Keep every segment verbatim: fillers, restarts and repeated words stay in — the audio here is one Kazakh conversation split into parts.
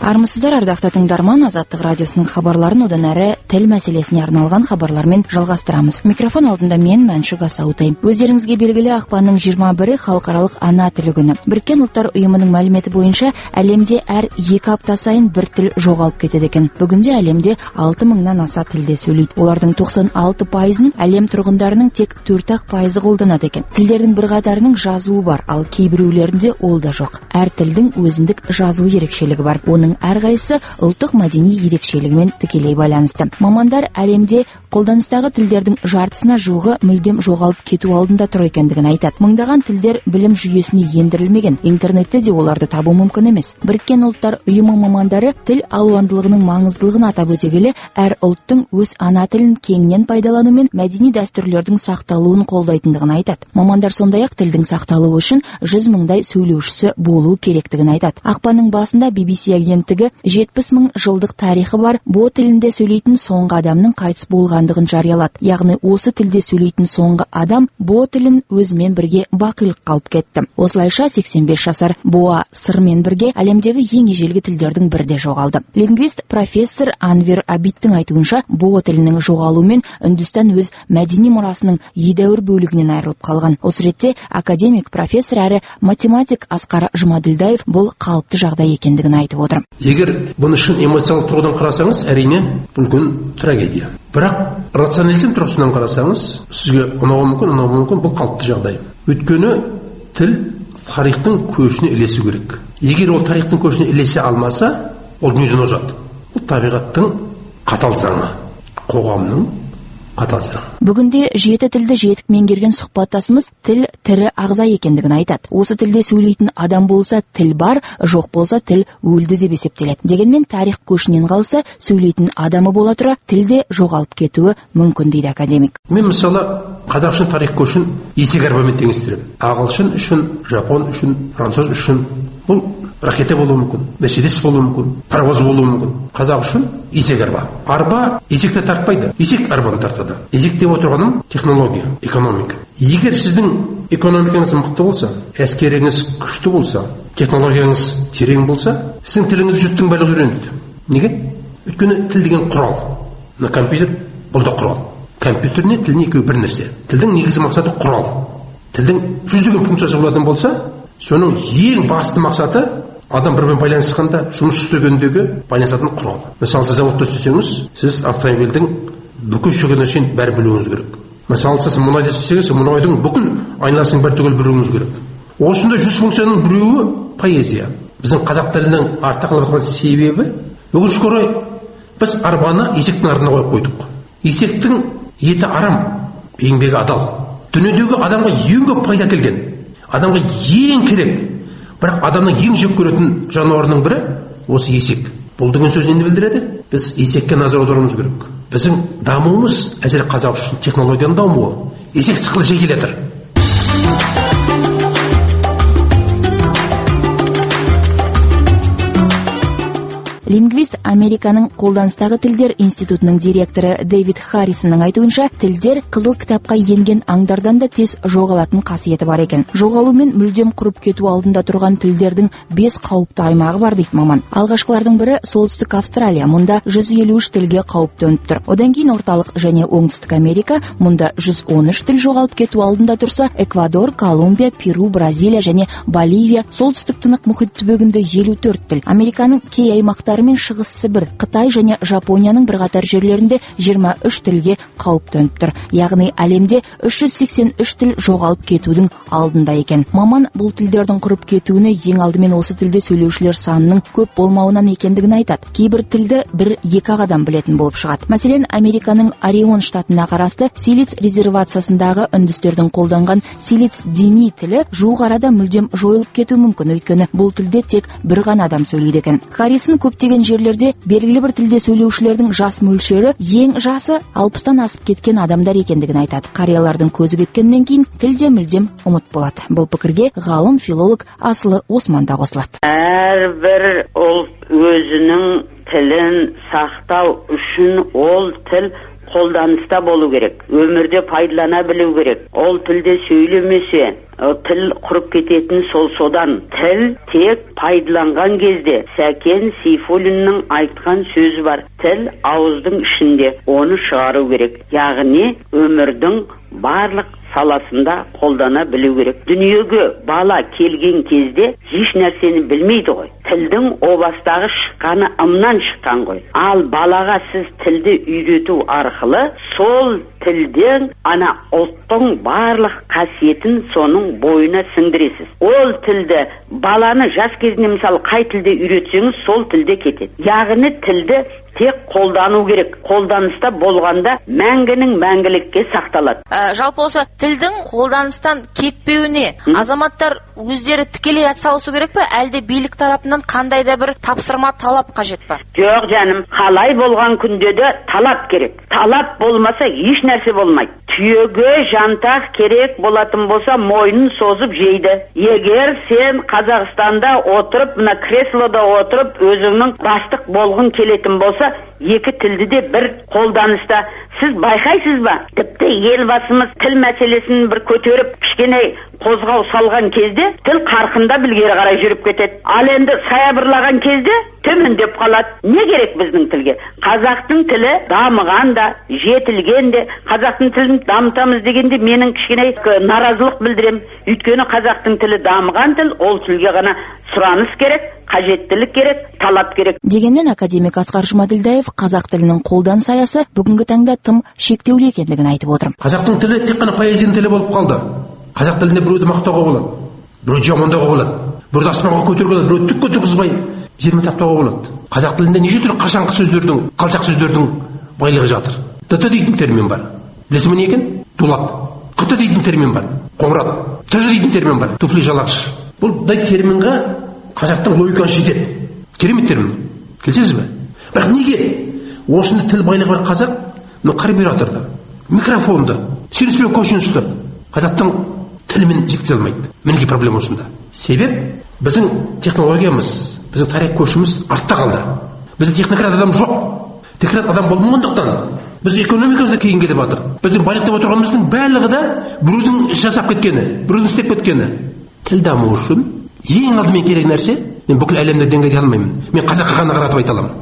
Армысыздар, ардақты тыңдарман, Азаттық радиосының хабарларын одан әрі тіл мәселесіне арналған хабарлармен жалғастырамыз. Микрофон алдында мен Мәншүк Асаутай. Өздеріңізге белгілі ақпанның жиырма бірі халықаралық ана тілі күні. Біріккен ұлттар ұйымының мәліметі бойынша әлемде әр екі апта сайын бір тіл жоғалып кетеді екен. Бүгінде әлемде алты мыңнан аса тілде сөйлейді. Олардың тоқсан алты пайызын әлем тұрғындарының тек төрт-ақ пайызы қолданады екен. Тілдердің бірқатарының жазуы бар, ал кейбіреулерінде ол да жоқ. Әр тілдің өзіндік жазу ерекшелігі бар. Оның әрқайсысы ұлттық мәдени ерекшелігімен тікелей байланысты. Мамандар әлемде қолданыстағы тілдердің жартысына жуығы мүлдем жоғалып кету алдында тұр екендігін айтады. Мыңдаған тілдер білім жүйесіне ендірілмеген. Интернетте де оларды табу мүмкін емес. Біріккен ұлттар ұйымы мамандары тіл алуандылығының маңыздылығын атап өте келе, әр ұлттың өз ана тілін кеңінен пайдалану мен мәдени дәстүрлердің сақталуын қолдайтындығын айтады. Мамандар сондай-ақ тілдің сақталуы үшін жүз мыңдай сөйлеушісі болу керектігін айтады. Ақпанның басында би би си агенттігі жетпіс мың жылдық тарихы бар бо тілінде сөйлейтін соңғы адамның қайтыс болғандығын жариялады. Яғни осы тілде сөйлейтін соңғы адам бо тілін өзімен бірге бақилыққа алып кетті. Осылайша сексен бес жасар боа сырмен бірге әлемдегі ең ежелгі тілдердің бірі де жоғалды. Лингвист профессор Анвер Абидтің айтуынша, бо тілінің жоғалуымен Үндістан өз мәдени мұрасының едәуір бөлігінен айырылып қалған. Осы ретте академик профессор әрі математик Асқар Жұмаділдаев бұл қалыпты жағдай екендігін айтып отыр. Егер бұны шын эмоциялық тұрғыдан қарасаңыз, әрине үлкен трагедия. Бірақ рационализм тұрғысынан қарасаңыз, сізге ұнауы мүмкін, ұнауы мүмкін, бұл қалыпты жағдай. Өйткені тіл тарихтың көшіне ілесу керек. Егер ол тарихтың көшіне ілесе алмаса, ол дүниеден озады. Бұл табиғаттың қатал заңы, қоғамның қатал заңы. Бүгінде жеті тілді жетік меңгерген сұхбаттасымыз тіл тірі ағза екендігін айтады. Осы тілде сөйлейтін адам болса тіл бар, жоқ болса тіл өлді деп есептеледі. Дегенмен тарих көшінен қалса, сөйлейтін адамы бола тұра тілде жоғалып кетуі мүмкін дейді академик. Мен мысалы қазақ үшін тарих көшін есек арбамен теңестіремін. Ағылшын үшін, жапон үшін, француз үшін бұл ракета болуы мүмкін, мерседес болуы мүмкін, паровоз болуы мүмкін. Қазақ үшін есек арба. Арба есекті тартпайды, есек арбаны тартады. Есек деп отырғаным технология, экономика. Егер сіздің экономикаңыз мықты болса, әскеріңіз күшті болса, технологияңыз терең болса, сіздің тіліңіз жұрттың барлығы үйренеді. Неге? Өйткені тіл деген құрал. Мына компьютер бұл да құрал. Компьютер не, тіл не, екеуі бір нәрсе. Тілдің негізгі мақсаты құрал. Тілдің жүздеген функциясы болатын болса, соның ең басты мақсаты адам бірмен байланысқанда жұмыс істегендегі байланысатын құрал. Мысалы, сіз заводта істесеңіз, сіз автомобильдің бүкіл шөгінішін бәрі білуіңіз керек. Мысалы, сіз мұнайда істесеңіз, мұнайдың бүкіл айналасын бір түгел білуіңіз керек. Осындай жүз функцияның біреуі поэзия. Біздің қазақ тілінің артта қалып жатқан себебі, өкінішке орай біз арбаны есектің артына қойып қойдық. Есектің еті арам, еңбегі адал. Дүниедегі адамға ең көп пайда келген, адамға ең керек, бірақ адамның ең жек көретін жануарының бірі осы есек. Бұл деген сөз нені білдіреді? Біз есекке назар аударуымыз керек. Біздің дамуымыз әзір қазақ үшін технологияның дамуы. Есек сықылы жей келе жатыр. Лингвист Американың қолданыстағы тілдер институтының директоры Дэвид Харрисонның айтуынша, тілдер қызыл кітапқа енген аңдардан да тез жоғалатын қасиеті бар екен. Жоғалумен мүлдем құрып кету алдында тұрған тілдердің бес қауіпті аймағы бар дейді маман. Алғашқылардың бірі солтүстік Австралия, мұнда жүз елу үш тілге қауіп төніп тұр. Одан кейін орталық және оңтүстік Америка, мұнда жүз он үш тіл жоғалып кету алдында тұрса, Эквадор, Колумбия, Перу, Бразилия және Боливия, солтүстік тынық мұхит түбегінде елу төрт тіл. Американың кей аймақтары мен Шығыс Сібір, Қытай және Жапонияның бірқатар жерлерінде жиырма үш тілге қауіп төніп тұр. Яғни әлемде үш жүз сексен үш тіл жоғалып кетудің алдында екен. Маман бұл тілдердің құрып кетуіне ең алдымен осы тілде сөйлеушілер санының көп болмауынан екендігін айтады. Кейбір тілді бір-екі адам білетін болып шығады. Мәселен, Американың Орион штатына қарасты Силиц резервациясындағы үндістердің қолданған Силиц дини тілі жуық арада мүлдем жойылып кетуі мүмкін, өйткені бұл тілде тек бір ғана адам сөйлейді екен. Харрисон көптеген жерлерде белгілі бір тілде сөйлеушілердің жас мөлшері ең жасы алпыстан асып кеткен адамдар екендігін айтады. Қариялардың көзі кеткеннен кейін тілде мүлдем ұмыт болады. Бұл пікірге ғалым филолог Асылы Осман да қосылады. Әрбір ұлт өзінің тілін сақтау үшін ол тіл қолданыста болу керек, өмірде пайдалана білу керек. Ол тілде сөйлемесе, тіл құрып кететін сол содан. Тіл тек пайдаланған кезде. Сәкен Сейфуллиннің айтқан сөзі бар. Тіл ауыздың ішінде, оны шығару керек. Яғни өмірдің барлық саласында қолдана білу керек. Дүниеге бала келген кезде еш нәрсені білмейді ғой. Тілдің обастағы шыққаны ымнан шыққан ғой. Ал балаға сіз тілді үйрету арқылы сол тілден ана ұлттың барлық қасиетін соның бойына сіңдіресіз. Ол тілді баланы жас кезінде мысалы қай тілде үйретсеңіз сол тілде кетеді. Яғни тілді тек қолдану керек. Қолданыста болғанда мәңгінің мәңгілікке сақталады. Ә, жалпы осы тілдің қолданыстан кетпеуіне азаматтар өздері тікелей атсалысу керек пе, әлде билік тарапынан қандай да бір тапсырма талап қажет па? Жоқ жаным, қалай болған күнде де талап керек. Талап болмаса еш нәрсе болмайды. Түйеге жантақ керек болатын болса мойнын созып жейді. Егер сен Қазақстанда отырып, мына креслода отырып өзіңнің бастық болғың келетін болса, екі тілді де бір қолданыста. Сіз байқайсыз ба? Тіпті елбасымыз тіл мәселесін бір көтеріп, кішкене қозғау салған кезде тіл қарқында білгері қарай жүріп кетеді. Ал енді саябырлаған кезде төмендеп қалады. Не керек біздің тілге? Қазақтың тілі дамыған да, жетілген де. Қазақтың тілін дамытамыз дегенде менің кішкене наразылық білдірем. Өйткені қазақтың тілі дамыған тіл, ол тілге ғана сұраныс керек, қажеттілік керек, талап керек. Дегенмен академик Асқар Жұмаділдаев қазақ тілінің қолданыс аясы бүгінгі таңда тым шектеулі екендігін айтып отыр. Қазақтың тілі тек қана поэзияның тілі болып қалды. Қазақ тілінде біреуді мақтауға болады, біреуді жамандауға болады, біреуді аспанға көтеруге болады, біреуді түкке тұрғызбай жермен таптауға болады. Қазақ тілінде неше түрлі қашаңқы сөздердің, қалжақ сөздердің байлығы жатыр. т дейтін термин бар. Білесің не екен? Дулат. қ дейтін термин бар. Қоңырат. т дейтін термин бар. Туфли жалағыш. Бұл дай терминға қазақтың логикасы жетеді. Керемет термин. Келсеңіз бе? Бірақ неге осында тіл байлығы бар қазақ, но карбюраторды, микрофонды, сөйлеспен көшіністі қазақтың тілімен жеткізе алмайды. Мінеки проблема осында. Себеп біздің технологиямыз, біздің тарих көшіміз артта қалды. Біздің технократ адам жоқ. Технократ адам болмағандықтан біз экономикамызда кейін кетіп жатыр. Біздің байлықтап отырғанымыздың барлығы да біреудің жасап кеткені, біреудің істеп кеткені. Тіл даму үшін ең алдымен керек нәрсе, мен бүкіл әлемде деңгейде алмаймын. Мен қазаққа ғана қаратып айта аламын.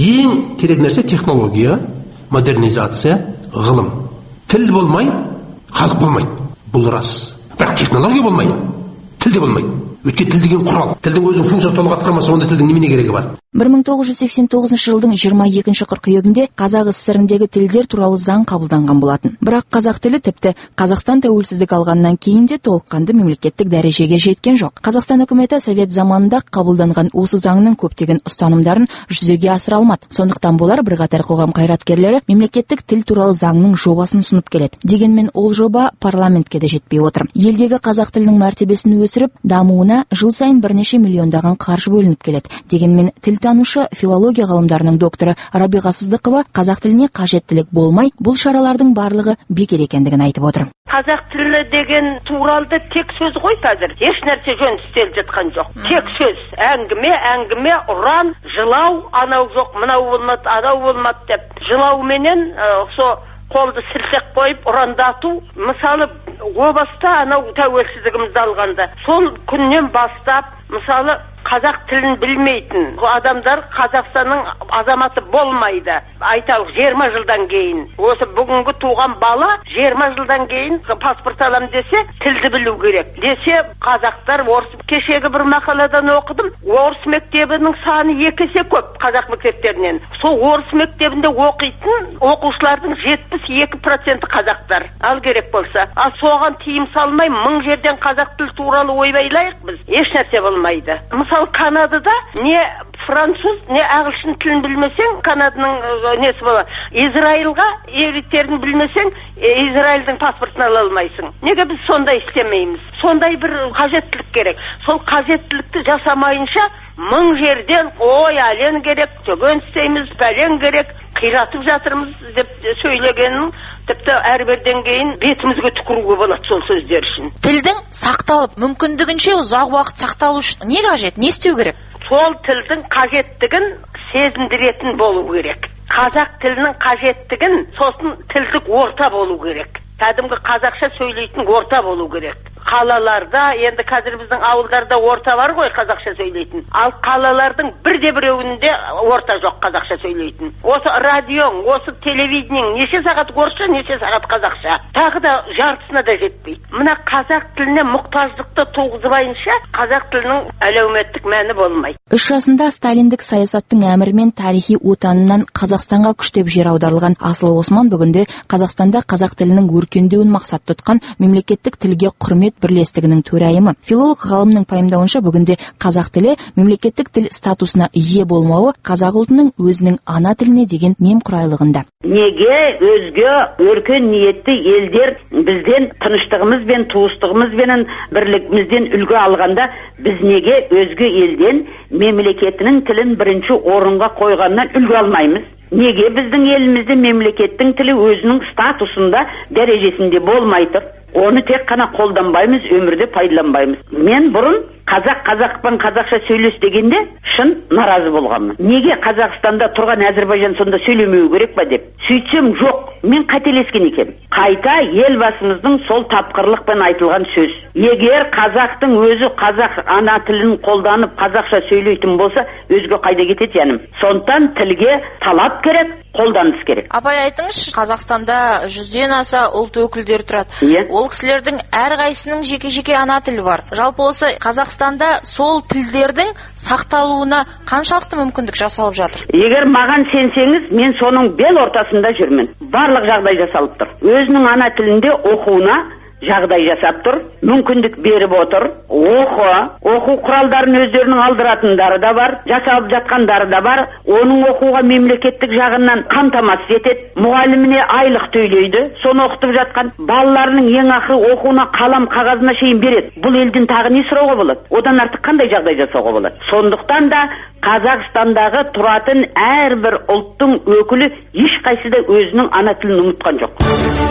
Ең керек нәрсе технология, модернизация, ғылым. Тіл болмай, халық болмайды. Бұл рас. Бірақ технология болмайды, тіл де болмайды. Өйткені тіл деген құрал. Тілдің өзінің функциясы толық атқармаса, онда тілдің немене керегі бар? бір мың тоғыз жүз сексен тоғызыншы жылдың жиырма екінші қыркүйегінде Қазақ СССР індегі тілдер туралы заң қабылданған болатын. Бірақ қазақ тілі тіпті Қазақстан тәуелсіздік алғаннан кейін де толыққанды мемлекеттік дәрежеге жеткен жоқ. Қазақстан үкіметі совет заманында қабылданған осы заңның көптеген ұстанымдарын жүзеге асыра алмады. Сондықтан болар бірқатар қоғам қайраткерлері мемлекеттік тіл туралы заңның жобасын ұсынып келеді. Дегенмен ол жоба парламентке де жетпей отыр. Елдегі қазақ тілінің мәртебесін өсіріп, дамуына жыл сайын бірнеше миллиондаған қаржы бөлініп келеді. Дегенмен тіл танушы филология ғылымдарының докторы Рабиға Сыздықова қазақ тіліне қажеттілік болмай, бұл шаралардың барлығы бекер екендігін айтып отыр. Қазақ тілі деген туралды тек сөз ғой қазір. Еш нәрсе жөн істеліп жатқан жоқ. Тек сөз, әңгіме, әңгіме, ұран, жылау, анау жоқ, мынау болмады, анау болмады деп. Жылауменен со қолды сілтек қойып ұрандату. Мысалы, о баста анау тәуелсіздігімізді алғанда, сол күннен бастап, мысалы, қазақ тілін білмейтін адамдар Қазақстанның азаматы болмайды. Айталық жиырма жылдан кейін. Осы бүгінгі туған бала жиырма жылдан кейін паспорт алам десе, тілді білу керек. Десе, қазақтар орыс, кешегі бір мақаладан оқыдым, орыс мектебінің саны екі есе көп қазақ мектептерінен. Сол орыс мектебінде оқитын оқушылардың жетпіс екі проценті қазақтар. Ал керек болса, ал соған тиым салмай мың жерден қазақ тілі туралы ойбайлайық біз. Еш нәрсе болмайды. Мысалы, Канадада не француз, не ағылшын тілін білмесең, Канаданың несі болады. Израильға егеттерін білмесең, Израильдің паспортын ала алмайсың. Неге біз сондай істемейміз? Сондай бір қажеттілік керек. Сол қажеттілікті жасамайынша мың жерден ой әлен керек, төгөн істейміз, бәлен керек, қиратып жатырмыз деп сөйлегенін тіпті әрбірден кейін бетімізге түкіруге болады сол сөздер үшін. Тілдің сақталып, мүмкіндігінше ұзақ уақыт сақталу үшін не қажет, не істеу керек? Сол тілдің қажеттігін сезіндіретін болу керек. қазақ тілінің қажеттігін, сосын тілдік орта болу керек. Кәдімгі қазақша сөйлейтін орта болу керек. Қалаларда, енді қазір біздің ауылдарда орта бар ғой қазақша сөйлейтін. Ал қалалардың бірде біреуінде орта жоқ қазақша сөйлейтін. Осы радиоң, осы телевидениең неше сағат орысша, неше сағат қазақша. Тағы да жартысына да жетпейді. Мына қазақ тіліне мұқтаждықты туғызбайынша қазақ тілінің әлеуметтік мәні болмайды. Үш жасында сталиндік саясаттың әмірімен тарихи отанынан Қазақстанға күштеп жер аударылған Асыл Осман бүгінде Қазақстанда қазақ тілінің өркендеуін мақсат тұтқан мемлекеттік тілге құрмет бірлестігінің төрайымы. Филолог ғалымның пайымдауынша бүгінде қазақ тілі мемлекеттік тіл статусына ие болмауы қазақ ұлтының өзінің ана тіліне деген немқұрайлығында. Неге өзге өркен ниетті елдер бізден тыныштығымыз бен туыстығымыз бен бірлігімізден үлгі алғанда, біз неге өзге елден мемлекетінің тілін бірінші орынға қойғаннан үлгі алмаймыз? Неге біздің елімізде мемлекеттің тілі өзінің статусында, дәрежесінде болмай тұр? Оны тек қана қолданбаймыз, өмірде пайдаланбаймыз. Мен бұрын қазақ қазақпен қазақша сөйлес дегенде шын наразы болғанмын. Неге Қазақстанда тұрған Әзербайжан сонда сөйлемеу керек па деп. Сөйтсем жоқ, мен қателескен екен. Қайта елбасымыздың сол тапқырлықпен айтылған сөз. Егер қазақтың өзі қазақ ана тілін қолданып қазақша сөйлейтін болса, өзге қайда кетеді жаным? Сондықтан тілге талап керек, қолданыс керек. Апай, айтыңызшы, Қазақстанда жүзден аса ұлт өкілдері тұрады. Yeah. Ол кісілердің әрқайсының жеке-жеке ана тілі бар. Жалпы осы Қазақстанда сол тілдердің сақталуына қаншалықты мүмкіндік жасалып жатыр? Егер маған сенсеңіз, мен соның бел ортасында жүрмін. Барлық жағдай жасалып тұр. Өзінің ана тілінде оқуына жағдай жасап тұр, мүмкіндік беріп отыр. Оқу, оқу құралдарын өздерінің алдыратындары да бар, жасалып жатқандары да бар. Оның оқуға мемлекеттік жағынан қамтамасыз етеді. Мұғаліміне айлық төлейді, соны оқытып жатқан. Балаларының ең ақыры оқуына қалам қағазына шейін береді. Бұл елден тағы не сұрауға болады? Одан артық қандай жағдай жасауға болады? Сондықтан да Қазақстандағы тұратын әрбір ұлттың өкілі ешқайсы да өзінің ана тілін ұмытқан жоқ.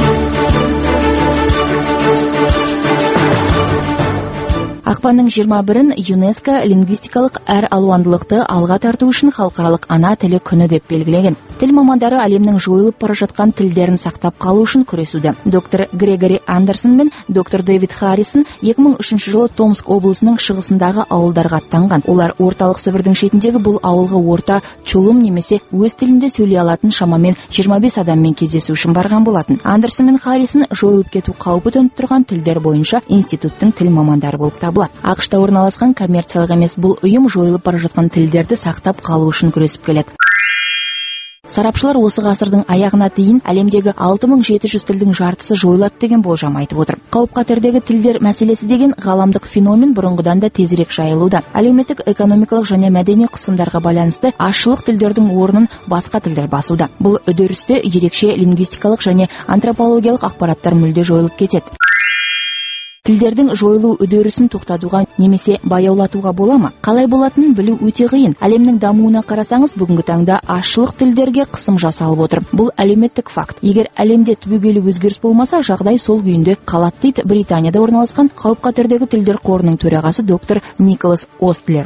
Ақпанның жиырма бірін ЮНЕСКО лингвистикалық әр алуандылықты алға тарту үшін халықаралық ана тілі күні деп белгілеген. Тіл мамандары әлемнің жойылып бара жатқан тілдерін сақтап қалу үшін күресуде. Доктор Грегори Андерсон мен доктор Дэвид Харрисон екі мың үшінші жылы Томск облысының шығысындағы ауылдарға аттанған. Олар орталық Сібірдің шетіндегі бұл ауылға орта чулым немесе өз тілінде сөйлей алатын шамамен жиырма бес адаммен кездесу үшін барған болатын. Андерсон мен Харрисон жойылып кету қаупі төніп тұрған тілдер бойынша институттың тіл мамандары болып табылады. ақш-та орналасқан коммерциялық емес бұл ұйым жойылып бара жатқан тілдерді сақтап қалу үшін күресіп келеді. Сарапшылар осы ғасырдың аяғына дейін әлемдегі алты мың жеті жүз тілдің жартысы жойылады деген болжам айтып отыр. Қауіп-қатердегі тілдер мәселесі деген ғаламдық феномен бұрынғыдан да тезірек жайылуда. Әлеуметтік, экономикалық және мәдени қысымдарға байланысты азшылық тілдердің орнын басқа тілдер басуда. Бұл үдерісте ерекше лингвистикалық және антропологиялық ақпараттар мүлде жойылып кетеді. Тілдердің жойылу үдерісін тоқтатуға немесе баяулатуға бола ма? Қалай болатынын білу өте қиын. Әлемнің дамуына қарасаңыз, бүгінгі таңда азшылық тілдерге қысым жасалып отыр. Бұл әлеуметтік факт. Егер әлемде түбегейлі өзгеріс болмаса, жағдай сол күйінде қалады дейді Британияда орналасқан қауіп-қатердегі тілдер қорының төрағасы доктор Николас Остлер.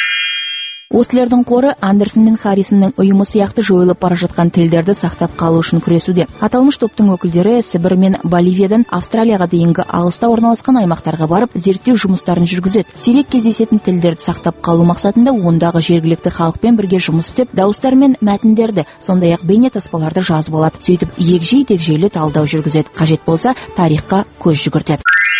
Остлердің қоры Андерсон мен Харрисонның ұйымы сияқты жойылып бара жатқан тілдерді сақтап қалу үшін күресуде. Аталмыш топтың өкілдері Сібір мен Боливиядан Австралияға дейінгі алыста орналасқан аймақтарға барып, зерттеу жұмыстарын жүргізеді. Сирек кездесетін тілдерді сақтап қалу мақсатында ондағы жергілікті халықпен бірге жұмыс істеп, дауыстар мен мәтіндерді, сондай-ақ бейне таспаларды жазып алады. Сөйтіп егжей-тегжейлі талдау жүргізеді. Қажет болса, тарихқа көз жүгіртеді.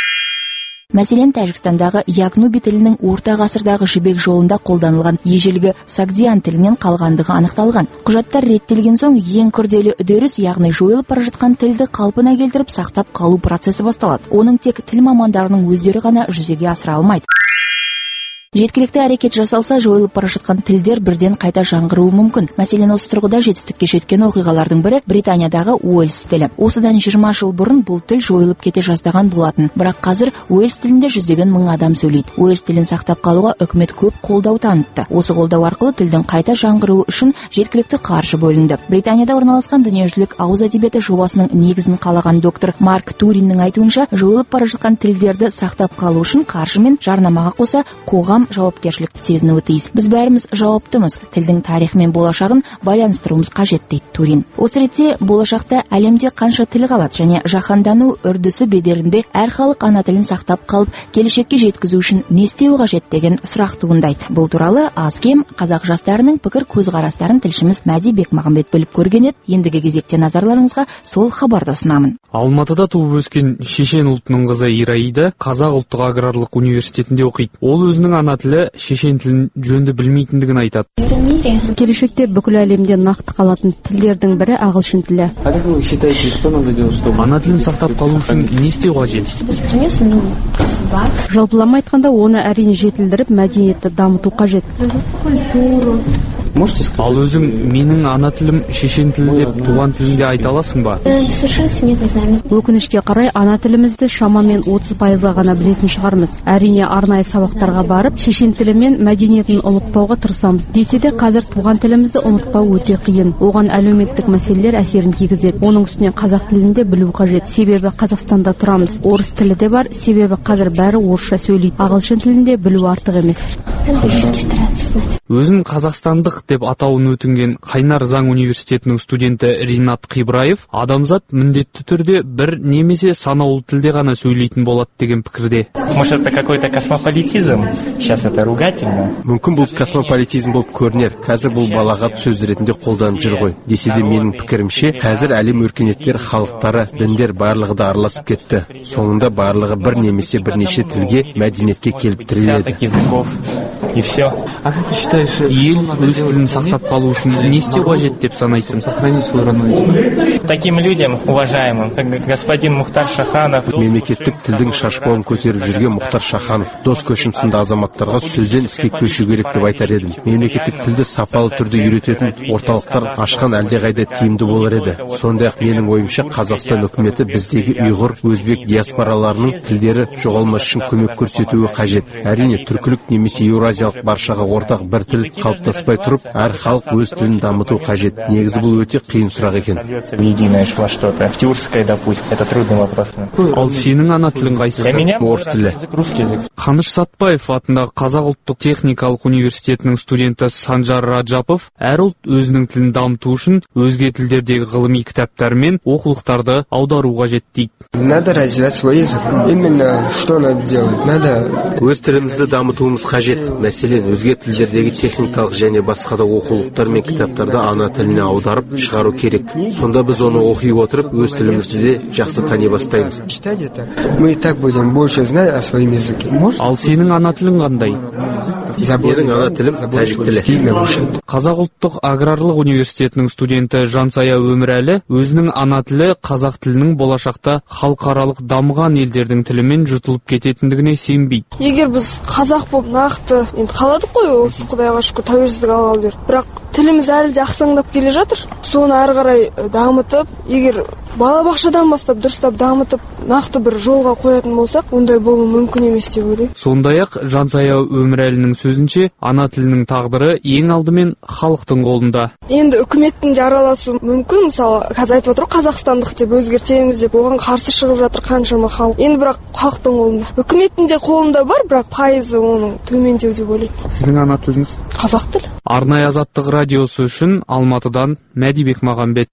Мәселен, Тәжікстандағы Якнуби тілінің орта ғасырдағы жібек жолында қолданылған ежелгі Сагдиан тілінен қалғандығы анықталған. Құжаттар реттелген соң ең күрделі үдеріс, яғни жойылып бара жатқан тілді қалпына келтіріп сақтап қалу процесі басталады. Оның тек тіл мамандарының өздері ғана жүзеге асыра алмайды. Жеткілікті әрекет жасалса, жойылып бара жатқан тілдер бірден қайта жаңғыруы мүмкін. Мәселен, осы тұрғыда жетістікке жеткен оқиғалардың бірі Британиядағы Уэльс тілі. Осыдан жиырма жыл бұрын бұл тіл жойылып кете жаздаған болатын. Бірақ қазір Уэльс тілінде жүздеген мың адам сөйлейді. Уэльс тілін сақтап қалуға үкімет көп қолдау танытты. Осы қолдау арқылы тілдің қайта жаңғыруы үшін жеткілікті қаржы бөлінді. Британияда орналасқан дүниежүзілік ауыз әдебиеті жобасының негізін қалаған доктор Марк Туриннің айтуынша, жойылып бара жатқан тілдерді сақтап қалу үшін қаржы мен жарнамаға қоса қоғам әркім жауапкершілікті сезінуі тиіс. Біз бәріміз жауаптымыз. Тілдің тарихы мен болашағын байланыстыруымыз қажет дейді Турин. Осы ретте болашақта әлемде қанша тіл қалады және жаһандану үрдісі бедерінде әр халық ана тілін сақтап қалып, келешекке жеткізу үшін не істеу қажет деген сұрақ туындайды. Бұл туралы аз кем қазақ жастарының пікір көзқарастарын тілшіміз Мәди Бекмағамбет біліп көрген еді. Ендігі кезекте назарларыңызға сол хабарды ұсынамын. Алматыда туып өскен шешен ұлтының қызы Ираида Қазақ ұлттық аграрлық университетінде оқиды. Ол өзінің ана тілі шешен тілін жөнді білмейтіндігін айтады. Келешекте бүкіл әлемде нақты қалатын тілдердің бірі ағылшын тілі. Ана тілін сақтап қалу үшін не істеу қажет? Жалпылама айтқанда, оны әрине жетілдіріп, мәдениетті дамыту қажет. Ал өзің менің ана тілім шешен тілі деп туған тілінде айта аласың ба? Өкінішке қарай ана тілімізді шамамен отыз пайызға ғана білетін шығармыз. Әрине арнайы сабақтарға барып, шешен тілі мен мәдениетін ұмытпауға тырысамыз. Десе де қазір туған тілімізді ұмытпау өте қиын. Оған әлеуметтік мәселелер әсерін тигізеді. Оның үстіне қазақ тілінде білу қажет. Себебі Қазақстанда тұрамыз. Орыс тілі де бар, себебі қазір бәрі орысша сөйлейді. Ағылшын тілінде білу артық емес. Өзін қазақстандық деп атауын өтінген Қайнар заң университетінің студенті Ринат Қибраев адамзат міндетті түрде бір немесе санаулы тілде ғана сөйлейтін болады деген пікірде. Может, это какой-то космополитизм? Сейчас это ругательно. Мүмкін бұл космополитизм болып көрінер. Қазір бұл балағат сөз ретінде қолданып жүр ғой. Десе де менің пікірімше, қазір әлем өркениеттер, халықтары, діндер барлығы да араласып кетті. Соңында барлығы бір немесе бірнеше тілге, мәдениетке келіп тіреледі. И все. А как ты считаешь, ел өз тілін сақтап қалу үшін не істеу қажет деп санайсың? Сохрани свой родной. Таким людям, уважаемым, как господин Мухтар Шаханов. Мемлекеттік тілдің шашбауын көтеріп жүрген Мұхтар Шаханов, дос көшім сынды азаматтарға сөзден іске көшу керек деп айтар едім. Мемлекеттік тілді сапалы түрде үйрететін орталықтар ашқан әлдеқайда тиімді болар еді. Сондай-ақ менің ойымша Қазақстан үкіметі біздегі ұйғыр, өзбек диаспораларының тілдері жоғалмас үшін көмек көрсетуі қажет. Әрине түркілік немесе еуразиялық баршаға ортақ бір тіл қалыптаспай тұрып, әр халық өз тілін дамыту қажет. Негізі бұл өте қиын сұрақ екен. Ал сенің ана тілің қайсысы? Орыс тілі. Қаныш Сатпаев атындағы Қазақ ұлттық техникалық университетінің студенті Санжар Раджапов әр ұлт өзінің тілін дамыту үшін өзге тілдердегі ғылыми кітаптар мен оқулықтарды аудару қажет дейді. Надо развивать свой язык. Именно что надо делать? Надо өз тілімізді дамытуымыз қажет. Мәселен, өзге тілдердегі техникалық және басқа да оқулықтар мен кітаптарды ана тіліне аударып шығару керек. Сонда біз оны оқи отырып, өз тілімізді де жақсы тани бастаймыз. Мы и так будем больше знать о своем языке. Ал сенің ана тілің қандай? Менің ана тілім тәжік тілі. Қазақ ұлттық аграрлық университетінің студенті Жансая Өмірәлі өзінің ана тілі қазақ тілінің болашақта халықаралық дамыған елдердің тілімен жұтылып кететіндігіне сенбейді. Егер біз қазақ болып нақты, енді қаладық қой, осы Құдайға шүкір тәуелсіздік алғалы бері. Бірақ тіліміз әлі де ақсаңдап келе жатыр. Соны ары қарай дамытып, егер балабақшадан бастап дұрыстап дамытып, нақты бір жолға қоятын болсақ, ондай болу мүмкін емес деп ойлаймын. Сондай-ақ Жансая Өмірәлінің сөзінше, ана тілінің тағдыры ең алдымен халықтың қолында. Енді үкіметтің де араласу мүмкін, мысалы, қазір айтып отыр қазақстандық деп өзгертеміз деп, оған қарсы шығып жатыр қаншама халық. Енді бірақ халықтың қолында. Үкіметтің де қолында бар, бірақ пайызы оның төмендеу деп ойлаймын. Сіздің ана тіліңіз? Қазақ тілі. Арнайы азаттық радиосы үшін Алматыдан Мәди Бекмағамбет.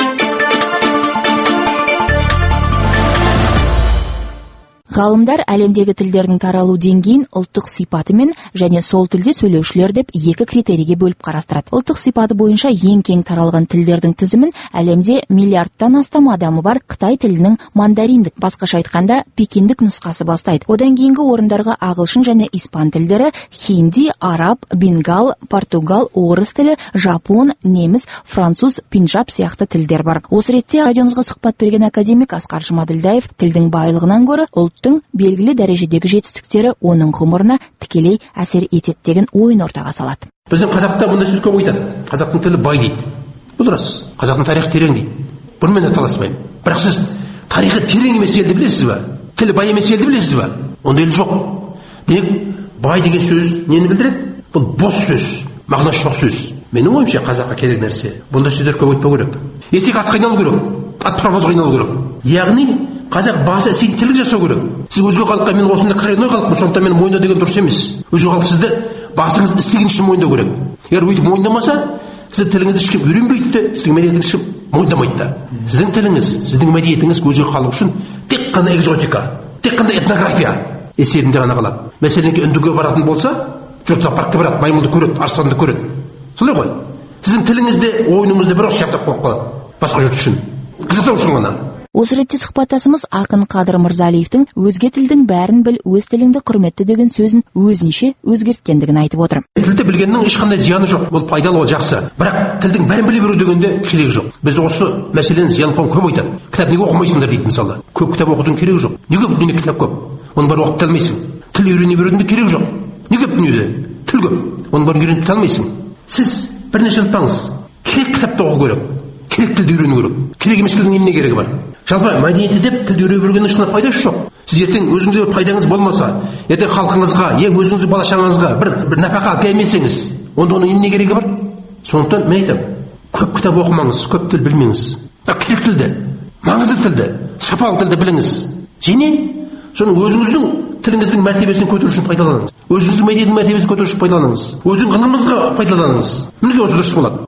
Ғалымдар әлемдегі тілдердің таралу деңгейін ұлттық сипатымен және сол тілде сөйлеушілер деп екі критерийге бөліп қарастырады. Ұлттық сипаты бойынша ең кең таралған тілдердің тізімін әлемде миллиардтан астам адамы бар Қытай тілінің мандариндік, басқаша айтқанда пекиндік нұсқасы бастайды. Одан кейінгі орындарға ағылшын және испан тілдері, хинди, араб, бенгал, португал, орыс тілі, жапон, неміс, француз, пинджаб сияқты тілдер бар. Осы ретте радиомызға сұхбат берген академик Асқар Жұмаділдаев тілдің байлығынан гөрі ұлт белгілі дәрежедегі жетістіктері оның ғұмырына тікелей әсер етеді деген ойын ортаға салады. Біздің қазақта бұндай сөз көп айтады. Қазақтың тілі бай дейді. Бұл рас. Қазақтың тарихы терең дейді. Бұнымен таласпаймын. Бірақ сіз тарихы терең емес елді білесіз бе? Тілі бай емес елді білесіз бе? Ондай ел жоқ. Демек, бай деген сөз нені білдіреді? Бұл бос сөз, мағынасы жоқ сөз. Менің ойымша қазаққа керек нәрсе. Бұндай сөздер көп айтпау керек. Етек атқа айналу керек. Ат паровозға айналу керек. Яғни қазақ басы істейтін тірлік жасау керек. Сіз өзге халыққа мен осында коренной халықпын, сондықтан мені мойында деген дұрыс емес. Өзге халық сізді басыңыз істеген үшін мойындау керек. Егер өйтіп мойындамаса, сіздің тіліңізді ешкім үйренбейді де, сіздің мәдениетіңізді ешкім мойындамайды да. Сіздің тіліңіз, сіздің мәдениетіңіз өзге халық үшін тек қана экзотика, тек қана этнография есебінде ғана қалады. Мәселен, үндіге баратын болса, жұрт зоопаркқа барады, маймылды көреді, арыстанды көреді. Солай ғой. Сіздің тіліңізде, ойыныңызда бір осы жаптап қойып қалады басқа жұрт үшін. Қызықтау үшін ғана. Осы ретте сұхбаттасымыз ақын Қадыр Мырзалиевтің өзге тілдің бәрін біл, өз тіліңді құрметті деген сөзін өзінше өзгерткендігін айтып отыр. Тілді білгеннің ешқандай зияны жоқ, ол пайдалы, ол жақсы. Бірақ тілдің бәрін біле беру дегенде керегі жоқ. Біз осы мәселені зиян қауым көп айтады. Кітап неге оқымайсыңдар дейді мысалы. Көп кітап оқудың керегі жоқ. Неге бұл дүниеде кітап көп? Оның бәрін оқып та алмайсың. Тіл үйрене берудің де керегі жоқ. Неге бұл дүниеде? Тіл көп. Оның бәрін үйреніп та алмайсың. Сіз бірнәрсе ұмытпаңыз. Керек кітапты оқу керек. Керек тілді үйрену керек. Керек емес тілдің еміне керегі бар. Жалпы мәдениеті деп тілді үйреніп жүргеннің шынында пайдасы жоқ. Сіз ертең өзіңізге бір пайдаңыз болмаса, ертең халқыңызға, ең өзіңіздің бала шағаңызға бір бір нәпақа әкелмесеңіз, онда оның еміне керегі бар? Сондықтан мен айтамын, көп кітап оқымаңыз, көп тіл білмеңіз. Керек тілді, маңызды тілді, сапалы тілді біліңіз. Және соның өзіңіздің тіліңіздің мәртебесін көтеру үшін пайдаланыңыз. Өзіңіздің мәдениетінің мәртебесін көтеру үшін пайдаланыңыз. Өзіңіздің ғылымыңызға пайдаланыңыз. Мінекей осы дұрыс болады.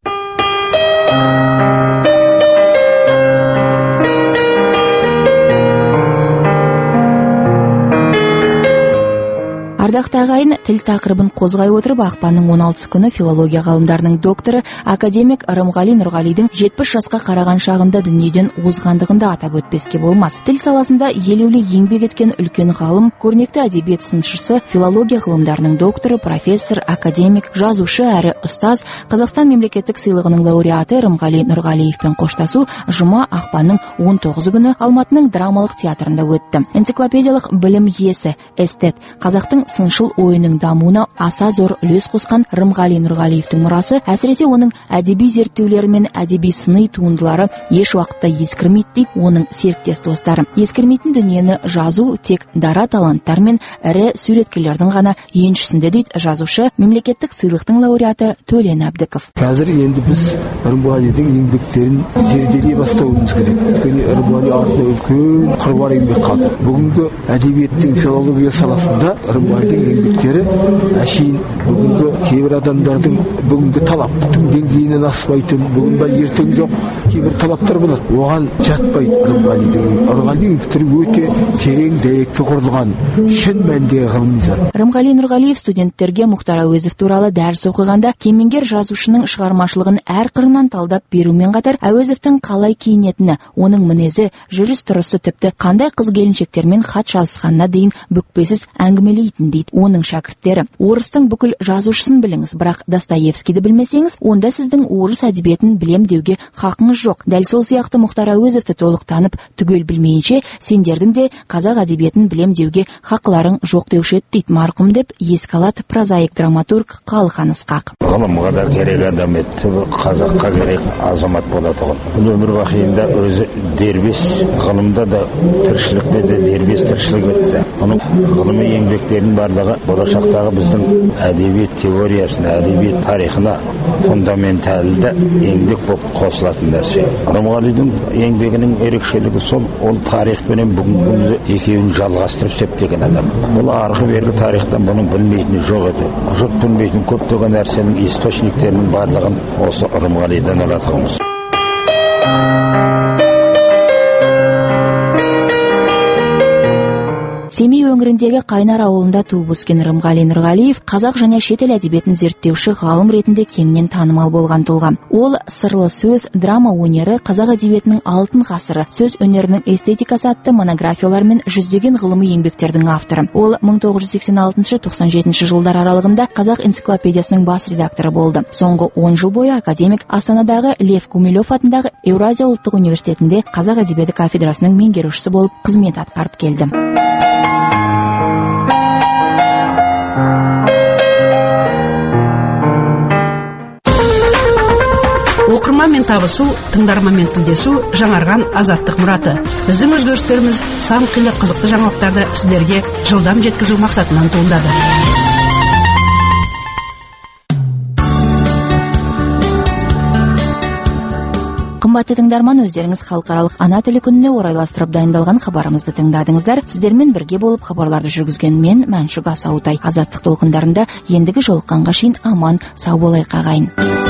Ардақты ағайын, тіл тақырыбын қозғай отырып, ақпанның он алтысы күні филология ғалымдарының докторы академик Рымғали Нұрғалидың жетпіс жасқа қараған шағында дүниеден озғандығын да атап өтпеске болмас. Тіл саласында елеулі еңбек еткен үлкен ғалым, көрнекті әдебиет сыншысы, филология ғылымдарының докторы, профессор, академик, жазушы әрі ұстаз, Қазақстан мемлекеттік сыйлығының лауреаты Рымғали Нұрғалиевпен қоштасу жұма ақпанның он тоғызы күні Алматының драмалық театрында өтті. Энциклопедиялық білім иесі, эстет, қазақтың сыншыл ойының дамуына аса зор үлес қосқан Рымғали Нұрғалиевтің мұрасы, әсіресе оның әдеби зерттеулері мен әдеби сыни туындылары еш уақытта ескірмейді дейді оның серіктес достары. Ескірмейтін дүниені жазу тек дара таланттар мен ірі суреткерлердің ғана еншісінде дейді жазушы, мемлекеттік сыйлықтың лауреаты Төлен Әбдіков. Қазір енді біз Рымғалидің еңбектерін зерделей бастауымыз керек. Өйткені Рымғали артында үлкен қыруар еңбек қалды. Бүгінгі әдебиеттің филология саласында Рымғалидің еңбектері әшейін бүгінгі кейбір адамдардың бүгінгі талаптың деңгейінен аспайтын, бүгін ба ертең жоқ кейбір талаптар болады. Оған жатпайды Рымғалидің. Рымғалидің еңбектері өте терең, дәйекті құрылған, шын мәніндегі ғылыми зат. Рымғали Нұрғалиев студенттерге Мұхтар Әуезов туралы дәріс оқығанда кемеңгер жазушының шығармашылығын әр қырынан талдап берумен қатар Әуезовтің қалай киінетіні, оның мінезі, жүріс-тұрысы, тіпті қандай қыз-келіншектермен хат жазысқанына дейін бүкпесіз әңгімелейтін дейді оның шәкірттері. Орыстың бүкіл жазушысын біліңіз, бірақ Достоевскийді білмесеңіз, онда сіздің орыс әдебиетін білем деуге хақыңыз жоқ. Дәл сол сияқты Мұхтар Әуезовті толық танып, түгел білмейінше, сендердің де қазақ әдебиетін білем деуге хақларың жоқ деуші еді дейді марқұм деп еске алады прозаик драматург Қалыхан Ысқақ. Ғылымға да керек адам еді, қазаққа керек азамат бола тұғын. Бұл өмір бақиында өзі дербес, ғылымда да тіршілікте де дербес тіршілік етті. Оның ғылыми еңбектерінің барлығы болашақтағы біздің әдебиет теориясына, әдебиет тарихына фундаменталды еңбек болып қосылатын нәрсе. Рымғалидің еңбегінің ерекшелігі сол, ол тарих пенен бүгінгі күнде екеуін жалғастырып септеген адам. Бұл арғы бергі тарихтан бұның білмейтіні жоқ еді. Жұрт білмейтін көптеген нәрсенің источниктерінің барлығын осы Рымғалидан алатығымыз. Семей өңіріндегі Қайнар ауылында туып өскен Рымғали Нұрғалиев қазақ және шетел әдебиетін зерттеуші ғалым ретінде кеңінен танымал болған тұлға. Ол сырлы сөз, драма өнері, қазақ әдебиетінің алтын ғасыры, сөз өнерінің эстетикасы атты монографиялар мен жүздеген ғылыми еңбектердің авторы. Ол мың тоғыз жүз сексен алтыншы тоқсан жетінші жылдар аралығында қазақ энциклопедиясының бас редакторы болды. Соңғы он жыл бойы академик Астанадағы Лев Гумилев атындағы Еуразия ұлттық университетінде қазақ әдебиеті кафедрасының меңгерушісі болып қызмет атқарып келді. Оқырманмен табысу, тыңдарманмен тілдесу жаңарған азаттық мұраты. Біздің өзгерістеріміз сан қилы қызықты жаңалықтарды сіздерге жылдам жеткізу мақсатынан туындады. Кымбатты тыңдарман, өздеріңіз халықаралық ана тілі күніне орайластырып дайындалған хабарымызды тыңдадыңыздар. Сіздермен бірге болып хабарларды жүргізген мен Мәншүк Асаутай. Азаттық толқындарында ендігі жолыққанға шейін аман сау болайық ағайын.